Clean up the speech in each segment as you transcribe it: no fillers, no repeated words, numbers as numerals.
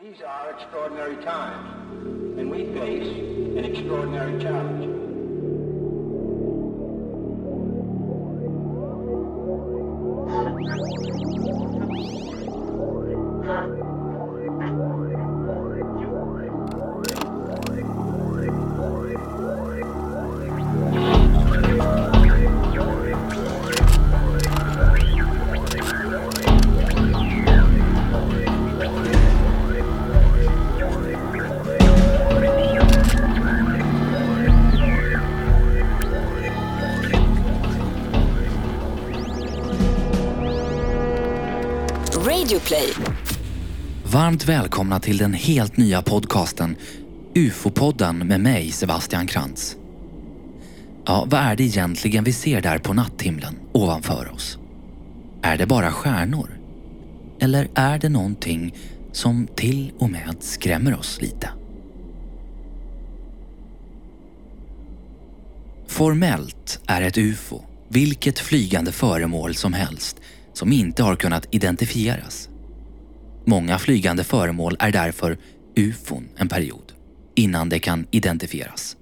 These are extraordinary times, and we face an extraordinary challenge. Radioplay. Varmt välkomna till den helt nya podcasten UFO-podden med mig, Sebastian Krantz. Ja, vad är det egentligen vi ser där på natthimlen ovanför oss? Är det bara stjärnor? Eller är det någonting som till och med skrämmer oss lite? Formellt är ett UFO vilket flygande föremål som helst som inte har kunnat identifieras. Många flygande föremål är därför UFOn en period innan det kan identifieras.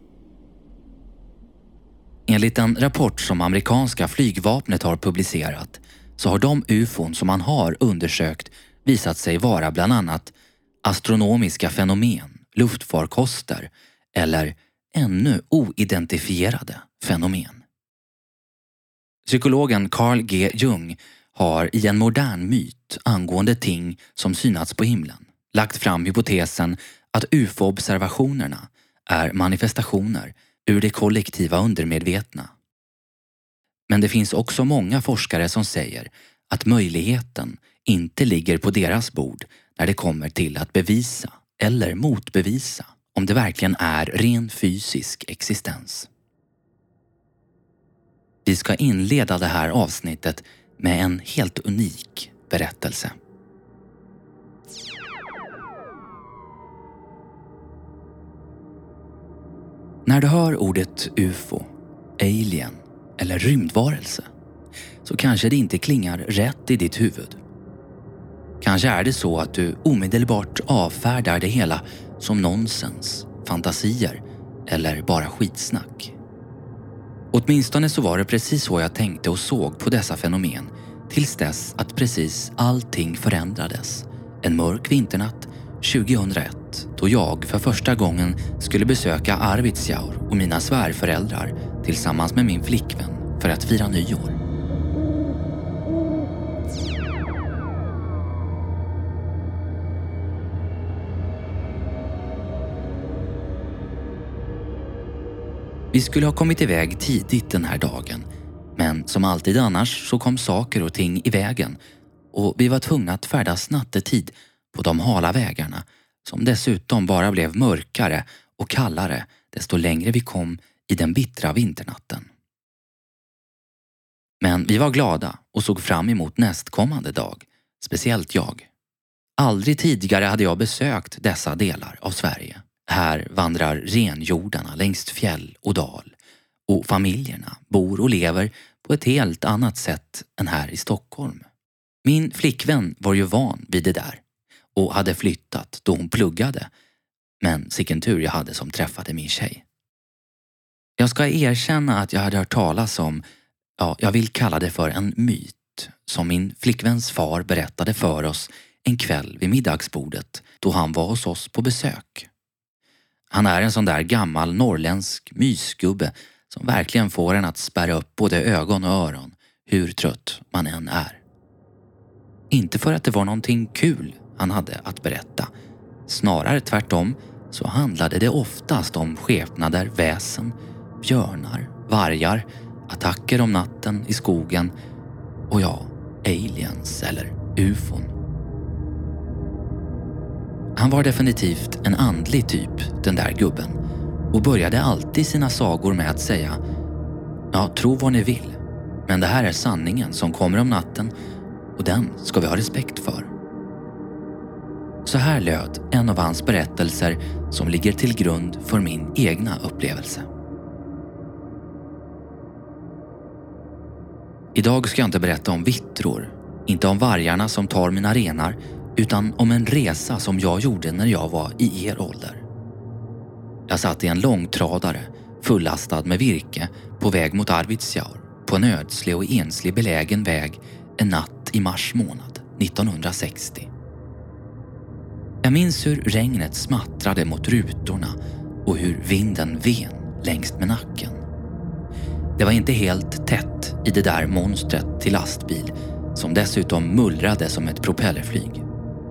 Enligt en rapport som amerikanska flygvapnet har publicerat så har de UFOn som man har undersökt visat sig vara bland annat astronomiska fenomen, luftfarkoster eller ännu oidentifierade fenomen. Psykologen Carl G. Jung har i en modern myt angående ting som synats på himlen lagt fram hypotesen att UFO-observationerna är manifestationer ur det kollektiva undermedvetna. Men det finns också många forskare som säger att möjligheten inte ligger på deras bord när det kommer till att bevisa eller motbevisa om det verkligen är ren fysisk existens. Vi ska inleda det här avsnittet med en helt unik berättelse. När du hör ordet UFO, alien eller rymdvarelse så kanske det inte klingar rätt i ditt huvud. Kanske är det så att du omedelbart avfärdar det hela som nonsens, fantasier eller bara skitsnack. Åtminstone så var det precis så jag tänkte och såg på dessa fenomen tills dess att precis allting förändrades. En mörk vinternatt 2001 då jag för första gången skulle besöka Arvidsjaur och mina svärföräldrar tillsammans med min flickvän för att fira nyår. Vi skulle ha kommit iväg tidigt den här dagen, men som alltid annars så kom saker och ting i vägen och vi var tvungna att färdas nattetid på de hala vägarna som dessutom bara blev mörkare och kallare desto längre vi kom i den bittra vinternatten. Men vi var glada och såg fram emot nästkommande dag, speciellt jag. Aldrig tidigare hade jag besökt dessa delar av Sverige. Här vandrar renjordarna längs fjäll och dal och familjerna bor och lever på ett helt annat sätt än här i Stockholm. Min flickvän var ju van vid det där och hade flyttat då hon pluggade, men sicken tur jag hade som träffade min tjej. Jag ska erkänna att jag hade hört talas om, jag vill kalla det för en myt som min flickväns far berättade för oss en kväll vid middagsbordet då han var hos oss på besök. Han är en sån där gammal norrländsk mysgubbe som verkligen får en att spärra upp både ögon och öron hur trött man än är. Inte för att det var någonting kul han hade att berätta. Snarare tvärtom så handlade det oftast om skepnader, väsen, björnar, vargar, attacker om natten i skogen och aliens eller UFOn. Han var definitivt en andlig typ, den där gubben, och började alltid sina sagor med att säga: tro vad ni vill, men det här är sanningen som kommer om natten och den ska vi ha respekt för. Så här löd en av hans berättelser som ligger till grund för min egna upplevelse. Idag ska jag inte berätta om vittror, inte om vargarna som tar mina renar utan om en resa som jag gjorde när jag var i er ålder. Jag satt i en långtradare fullastad med virke på väg mot Arvidsjaur på en ödslig och enslig belägen väg en natt i mars månad 1960. Jag minns hur regnet smattrade mot rutorna och hur vinden ven längst med nacken. Det var inte helt tätt i det där monstret till lastbil som dessutom mullrade som ett propellerflyg.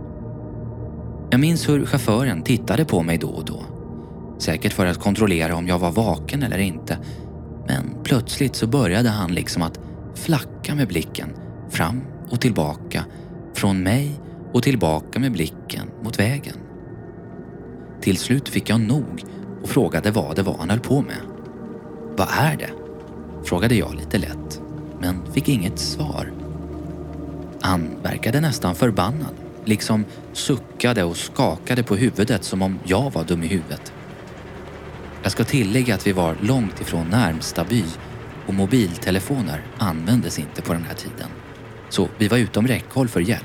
Jag minns hur chauffören tittade på mig då och då. Säkert för att kontrollera om jag var vaken eller inte. Men plötsligt så började han liksom att flacka med blicken fram och tillbaka, från mig och tillbaka med blicken mot vägen. Till slut fick jag nog och frågade vad det var han höll på med. Vad är det? Frågade jag lite lätt, men fick inget svar. Han verkade nästan förbannad, liksom suckade och skakade på huvudet som om jag var dum i huvudet. Jag ska tillägga att vi var långt ifrån närmsta by och mobiltelefoner användes inte på den här tiden. Så vi var utom räckhåll för hjälp.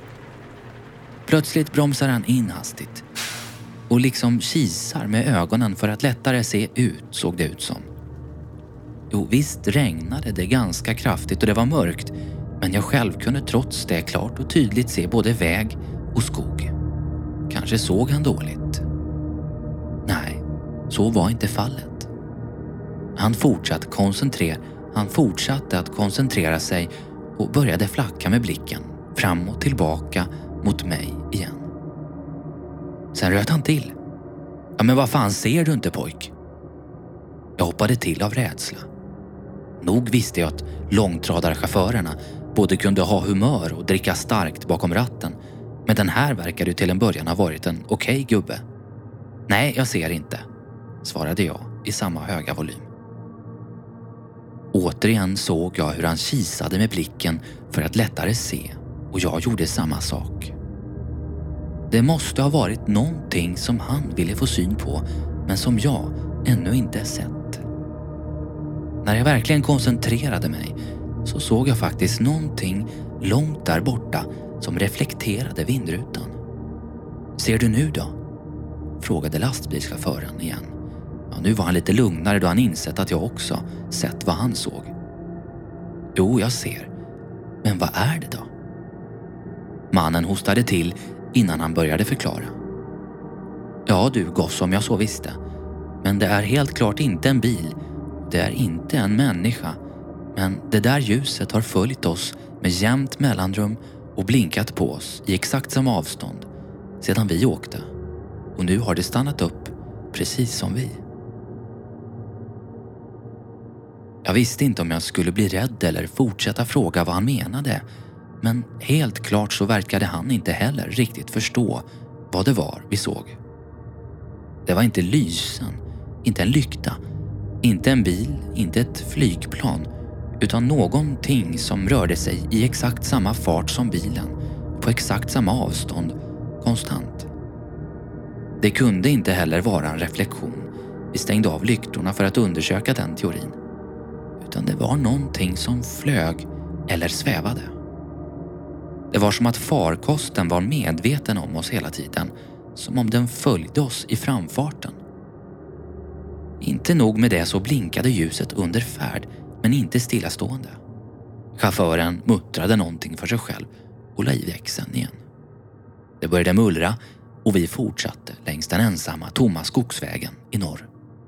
Plötsligt bromsar han in hastigt och liksom kisar med ögonen för att lättare se ut, såg det ut som. Jo, visst regnade det ganska kraftigt och det var mörkt, men jag själv kunde trots det klart och tydligt se både väg och skog. Kanske såg han dåligt. Nej, så var inte fallet. Han fortsatte att koncentrera sig och började flacka med blicken fram och tillbaka mot mig igen. Sen röt han till. Ja, men vad fan ser du inte, pojk? Jag hoppade till av rädsla. Nog visste jag att långtradarchaufförerna både kunde ha humör och dricka starkt bakom ratten, men den här verkade ju till en början ha varit en okej gubbe. Nej, jag ser inte, svarade jag i samma höga volym. Återigen såg jag hur han kisade med blicken för att lättare se, och jag gjorde samma sak. Det måste ha varit någonting som han ville få syn på, men som jag ännu inte sett. När jag verkligen koncentrerade mig så såg jag faktiskt någonting långt där borta som reflekterade vindrutan. Ser du nu då? Frågade lastbilschauffören igen. Ja, nu var han lite lugnare då han insett att jag också sett vad han såg. Jo, jag ser. Men vad är det då? Mannen hostade till innan han började förklara. Ja du goss, om jag så visste. Men det är helt klart inte en bil. Det är inte en människa. Men det där ljuset har följt oss med jämnt mellanrum och blinkat på oss i exakt samma avstånd sedan vi åkte. Och nu har det stannat upp precis som vi. Jag visste inte om jag skulle bli rädd eller fortsätta fråga vad han menade. Men helt klart så verkade han inte heller riktigt förstå vad det var vi såg. Det var inte lysen, inte en lykta, inte en bil, inte ett flygplan, utan någonting som rörde sig i exakt samma fart som bilen, på exakt samma avstånd, konstant. Det kunde inte heller vara en reflektion. Vi stängde av lyktorna för att undersöka den teorin. Utan det var någonting som flög eller svävade. Det var som att farkosten var medveten om oss hela tiden, som om den följde oss i framfarten. Inte nog med det så blinkade ljuset under färd, men inte stillastående. Chauffören muttrade någonting för sig själv och la i växeln igen. Det började mullra och vi fortsatte längs den ensamma tomma skogsvägen i norr.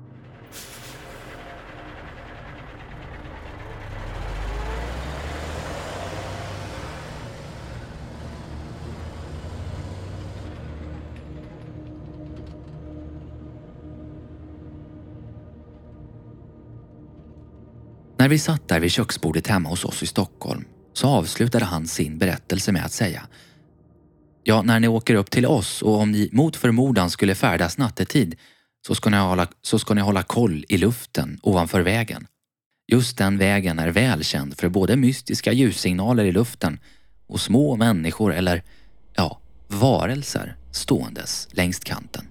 När vi satt där vid köksbordet hemma hos oss i Stockholm så avslutade han sin berättelse med att säga: ja, när ni åker upp till oss och om ni mot förmodan skulle färdas nattetid så ska ni hålla koll i luften ovanför vägen. Just den vägen är välkänd för både mystiska ljussignaler i luften och små människor eller, ja, varelser ståendes längs kanten.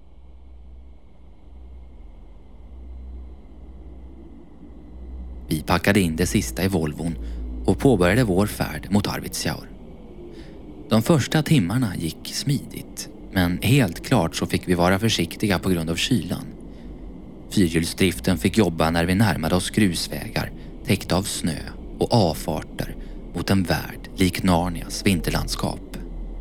Vi packade in det sista i Volvon och påbörjade vår färd mot Arvidsjaur. De första timmarna gick smidigt, men helt klart så fick vi vara försiktiga på grund av kylan. Fyrhjulsdriften fick jobba när vi närmade oss grusvägar täckta av snö och avfarter mot en värld lik Narnias vinterlandskap.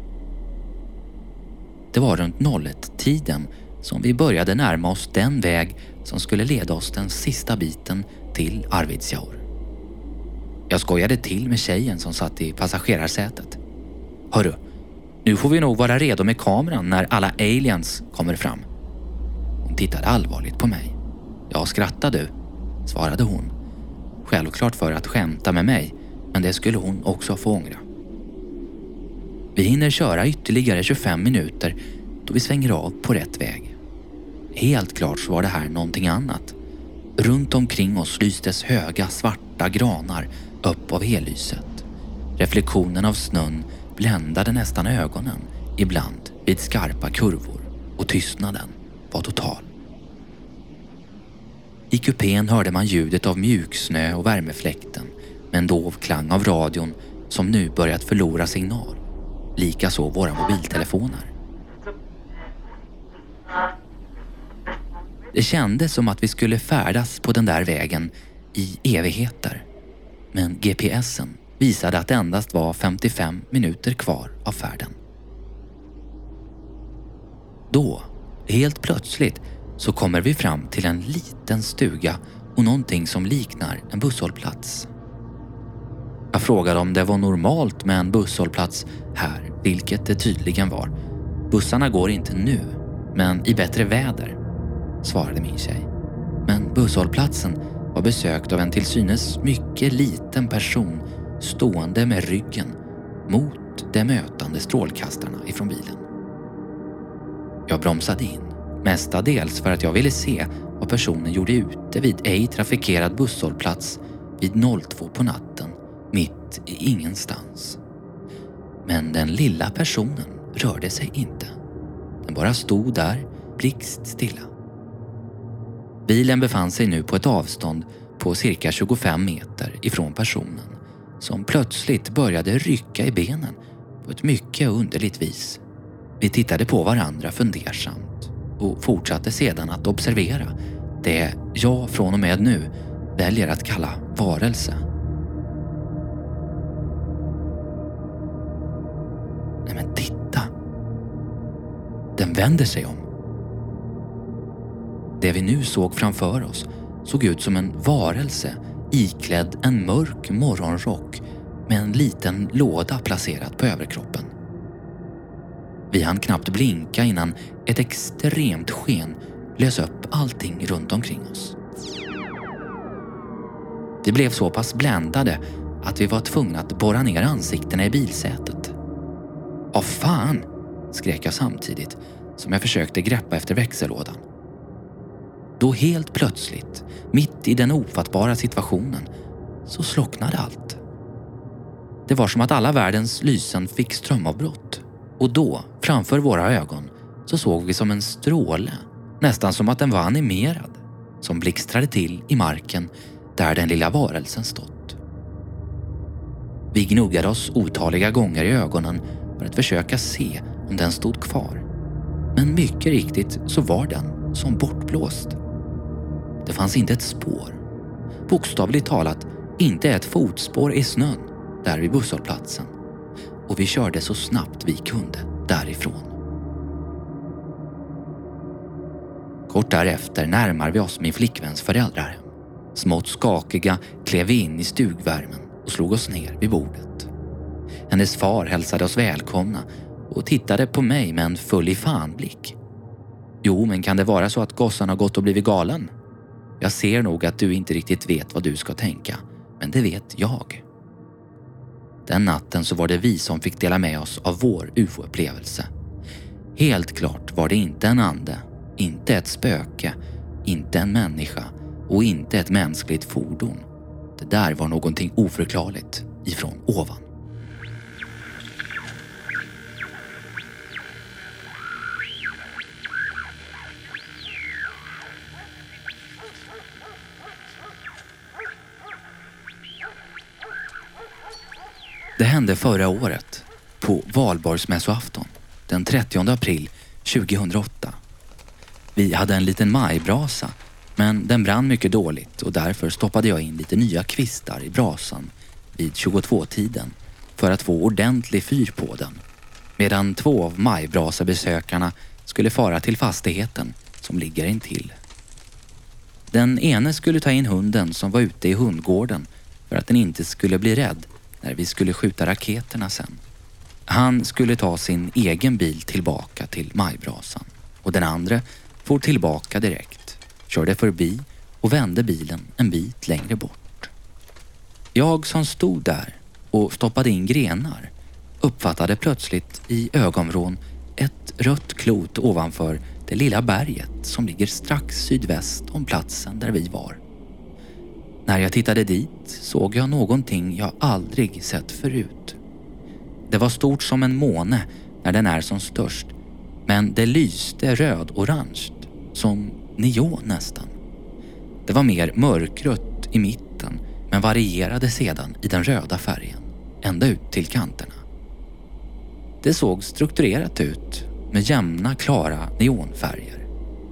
Det var runt 01-tiden som vi började närma oss den väg som skulle leda oss den sista biten till Arvidsjaur. Jag skojade till med tjejen som satt i passagerarsätet. Hörru, nu får vi nog vara redo med kameran när alla aliens kommer fram. Hon tittade allvarligt på mig. Ja, skrattar du? Svarade hon. Självklart för att skämta med mig, men det skulle hon också få ångra. Vi hinner köra ytterligare 25 minuter då vi svänger av på rätt väg. Helt klart så var det här någonting annat. Runt omkring oss lystes höga svarta granar upp av hellyset. Reflektionen av snön bländade nästan ögonen ibland vid skarpa kurvor och tystnaden var total. I kupén hörde man ljudet av mjuksnö och värmefläkten med en dov klang av radion som nu börjat förlora signal. Likaså våra mobiltelefoner. Det kändes som att vi skulle färdas på den där vägen i evigheter. Men GPSen visade att det endast var 55 minuter kvar av färden. Då, helt plötsligt, så kommer vi fram till en liten stuga och någonting som liknar en busshållplats. Jag frågade om det var normalt med en busshållplats här, vilket det tydligen var. Bussarna går inte nu, men i bättre väder, svarade min tjej. Men busshållplatsen var besökt av en till synes mycket liten person stående med ryggen mot de mötande strålkastarna ifrån bilen. Jag bromsade in, mestadels för att jag ville se vad personen gjorde ute vid ej trafikerad busshållplats vid 02 på natten, mitt i ingenstans. Men den lilla personen rörde sig inte. Den bara stod där, blickstilla. Bilen befann sig nu på ett avstånd på cirka 25 meter ifrån personen som plötsligt började rycka i benen på ett mycket underligt vis. Vi tittade på varandra fundersamt och fortsatte sedan att observera det jag från och med nu väljer att kalla varelse. Nej men titta! Den vänder sig om. Det vi nu såg framför oss såg ut som en varelse iklädd en mörk morgonrock med en liten låda placerad på överkroppen. Vi hann knappt blinka innan ett extremt sken lös upp allting runt omkring oss. Vi blev så pass bländade att vi var tvungna att borra ner ansiktena i bilsätet. Åh fan, skrek jag samtidigt som jag försökte greppa efter växellådan. Då helt plötsligt, mitt i den ofattbara situationen, så slocknade allt. Det var som att alla världens lysen fick strömavbrott. Och då, framför våra ögon, så såg vi som en stråle, nästan som att den var animerad, som blixtrade till i marken där den lilla varelsen stått. Vi gnuggade oss otaliga gånger i ögonen för att försöka se om den stod kvar. Men mycket riktigt så var den som bortblåst. Det fanns inte ett spår. Bokstavligt talat inte ett fotspår i snön där vid busshållplatsen. Och vi körde så snabbt vi kunde därifrån. Kort därefter närmar vi oss min flickväns föräldrahem. Smått skakiga klev vi in i stugvärmen och slog oss ner vid bordet. Hennes far hälsade oss välkomna och tittade på mig med en full i fan-blick. Jo, men kan det vara så att gossan har gått och blivit galen? Jag ser nog att du inte riktigt vet vad du ska tänka, men det vet jag. Den natten så var det vi som fick dela med oss av vår UFO-upplevelse. Helt klart var det inte en ande, inte ett spöke, inte en människa och inte ett mänskligt fordon. Det där var någonting oförklarligt ifrån ovan. Det hände förra året. på valborgsmässoafton den 30 april 2008. Vi hade en liten majbrasa, men den brann mycket dåligt och därför stoppade jag in lite nya kvistar i brasan vid 22-tiden för att få ordentlig fyr på den, medan 2 av majbrasabesökarna skulle fara till fastigheten som ligger intill. Den ene skulle ta in hunden som var ute i hundgården för att den inte skulle bli rädd när vi skulle skjuta raketerna sen. Han skulle ta sin egen bil tillbaka till majbrasan och den andra for tillbaka direkt, körde förbi och vände bilen en bit längre bort. Jag som stod där och stoppade in grenar uppfattade plötsligt i ögonvrån ett rött klot ovanför det lilla berget som ligger strax sydväst om platsen där vi var. När jag tittade dit såg jag någonting jag aldrig sett förut. Det var stort som en måne när den är som störst, men det lyste röd-orange, som neon nästan. Det var mer mörkrött i mitten, men varierade sedan i den röda färgen, ända ut till kanterna. Det såg strukturerat ut med jämna, klara neonfärger.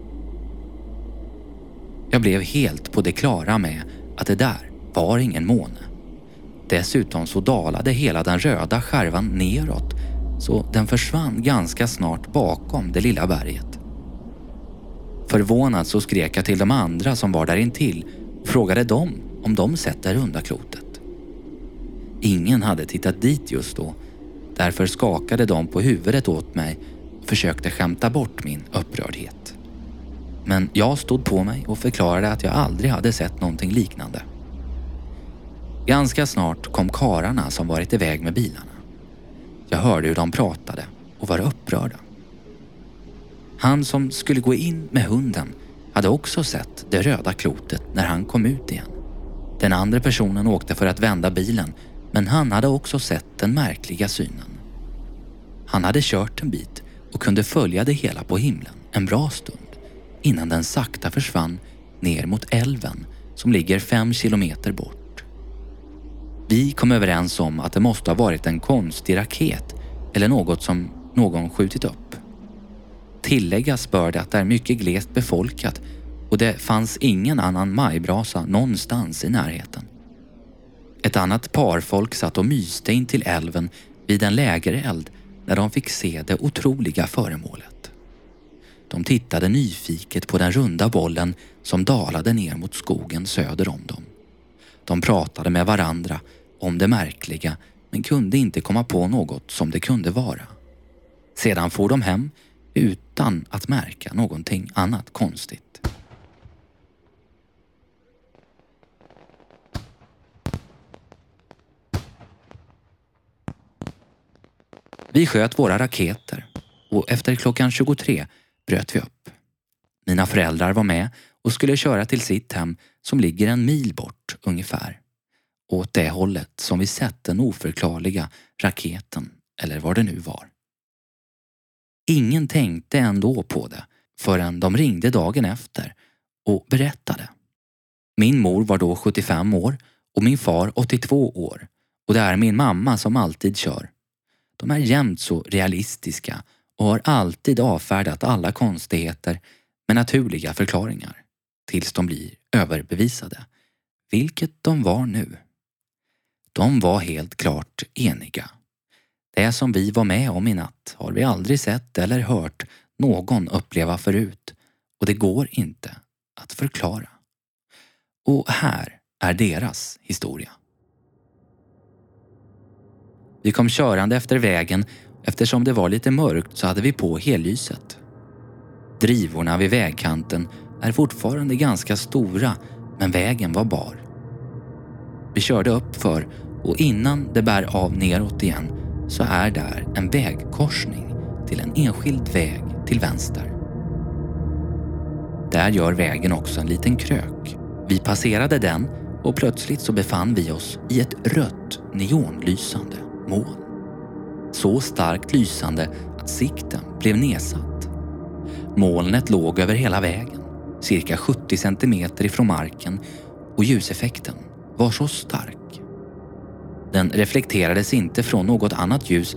Jag blev helt på det klara med att det där var ingen måne. Dessutom så dalade hela den röda skärvan neråt, så den försvann ganska snart bakom det lilla berget. Förvånad så skrek jag till de andra som var där intill och frågade dem om de sett det runda klotet. Ingen hade tittat dit just då, därför skakade de på huvudet åt mig och försökte skämta bort min upprördhet. Men jag stod på mig och förklarade att jag aldrig hade sett någonting liknande. Ganska snart kom karlarna som varit iväg med bilarna. Jag hörde hur de pratade och var upprörda. Han som skulle gå in med hunden hade också sett det röda klotet när han kom ut igen. Den andra personen åkte för att vända bilen, men han hade också sett den märkliga synen. Han hade kört en bit och kunde följa det hela på himlen en bra stund innan den sakta försvann ner mot älven som ligger 5 kilometer bort. Vi kom överens om att det måste ha varit en konstig raket eller något som någon skjutit upp. Tilläggas bör det att det är mycket glest befolkat och det fanns ingen annan majbrasa någonstans i närheten. Ett annat par folk satt och myste in till älven vid en lägereld när de fick se det otroliga föremålet. De tittade nyfiket på den runda bollen som dalade ner mot skogen söder om dem. De pratade med varandra om det märkliga men kunde inte komma på något som det kunde vara. Sedan for de hem utan att märka någonting annat konstigt. Vi sköt våra raketer och efter klockan 23 bröt vi upp. Mina föräldrar var med och skulle köra till sitt hem som ligger 1 mil bort ungefär. Åt det hållet som vi sett den oförklarliga raketen eller vad det nu var. Ingen tänkte ändå på det förrän de ringde dagen efter och berättade. Min mor var då 75 år och min far 82 år och det är min mamma som alltid kör. De är jämt så realistiska och har alltid avfärdat alla konstigheter med naturliga förklaringar tills de blir överbevisade, vilket de var nu. De var helt klart eniga. Det som vi var med om i natt har vi aldrig sett eller hört någon uppleva förut och det går inte att förklara. Och här är deras historia. Vi kom körande efter vägen. Eftersom det var lite mörkt så hade vi på hellyset. Drivorna vid vägkanten är fortfarande ganska stora, men vägen var bar. Vi körde upp för och innan det bär av neråt igen så är där en vägkorsning till en enskild väg till vänster. Där gör vägen också en liten krök. Vi passerade den och plötsligt så befann vi oss i ett rött neonlysande moln. Så starkt lysande att sikten blev nedsatt. Molnet låg över hela vägen, cirka 70 centimeter ifrån marken och ljuseffekten var så stark. Den reflekterades inte från något annat ljus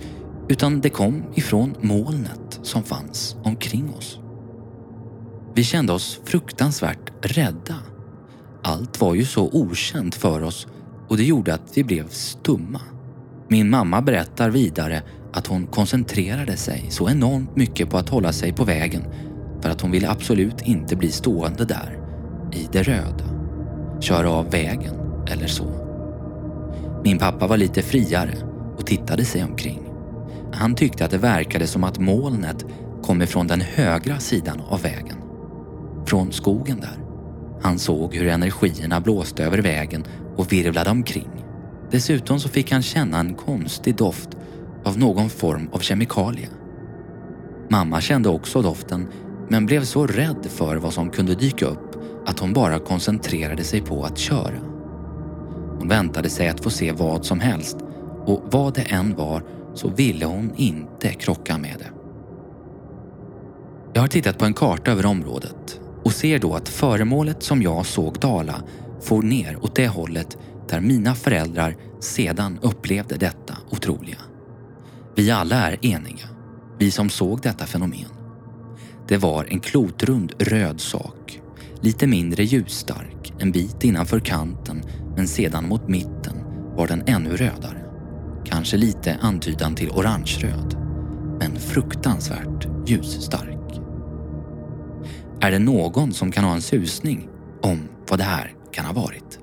utan det kom ifrån molnet som fanns omkring oss. Vi kände oss fruktansvärt rädda. Allt var ju så okänt för oss och det gjorde att vi blev stumma. Min mamma berättar vidare att hon koncentrerade sig så enormt mycket på att hålla sig på vägen för att hon ville absolut inte bli stående där i det röda. Köra av vägen eller så. Min pappa var lite friare och tittade sig omkring. Han tyckte att det verkade som att molnet kom ifrån den högra sidan av vägen. Från skogen där. Han såg hur energierna blåste över vägen och virvlade omkring. Dessutom så fick han känna en konstig doft av någon form av kemikalie. Mamma kände också doften men blev så rädd för vad som kunde dyka upp att hon bara koncentrerade sig på att köra. Hon väntade sig att få se vad som helst och vad det än var så ville hon inte krocka med det. Jag har tittat på en karta över området och ser då att föremålet som jag såg dala for ner åt det hållet där mina föräldrar sedan upplevde detta otroliga. Vi alla är eniga, vi som såg detta fenomen. Det var en klotrund röd sak, lite mindre ljusstark, en bit innanför kanten men sedan mot mitten var den ännu rödare. Kanske lite antydan till orange-röd, men fruktansvärt ljusstark. Är det någon som kan ha en susning om vad det här kan ha varit?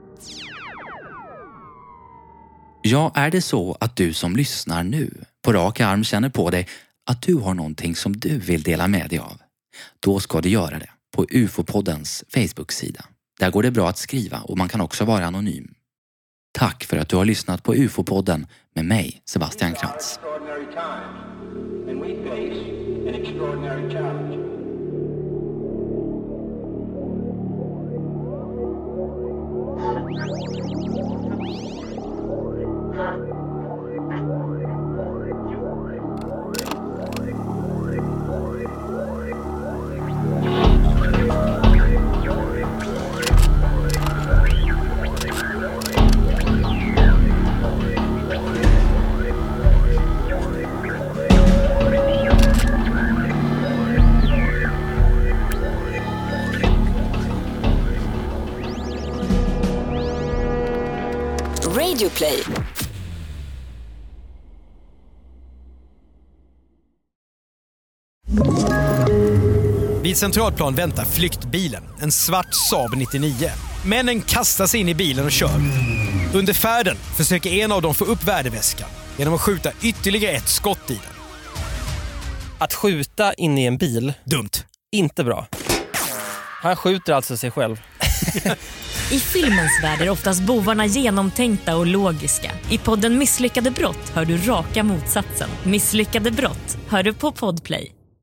Ja, är det så att du som lyssnar nu på rak arm känner på dig att du har någonting som du vill dela med dig av? Då ska du göra det på UFO-poddens Facebook-sida. Där går det bra att skriva och man kan också vara anonym. Tack för att du har lyssnat på UFO-podden med mig, Sebastian Krantz. Radio Play. Vid Centralplan väntar flyktbilen, en svart Saab 99. Männen kastar sig in i bilen och kör. Under färden försöker en av dem få upp värdeväskan genom att skjuta ytterligare ett skott i den. Att skjuta in i en bil? Dumt. Inte bra. Han skjuter alltså sig själv. I filmens värld är oftast bovarna genomtänkta och logiska. I podden Misslyckade brott hör du raka motsatsen. Misslyckade brott hör du på Podplay.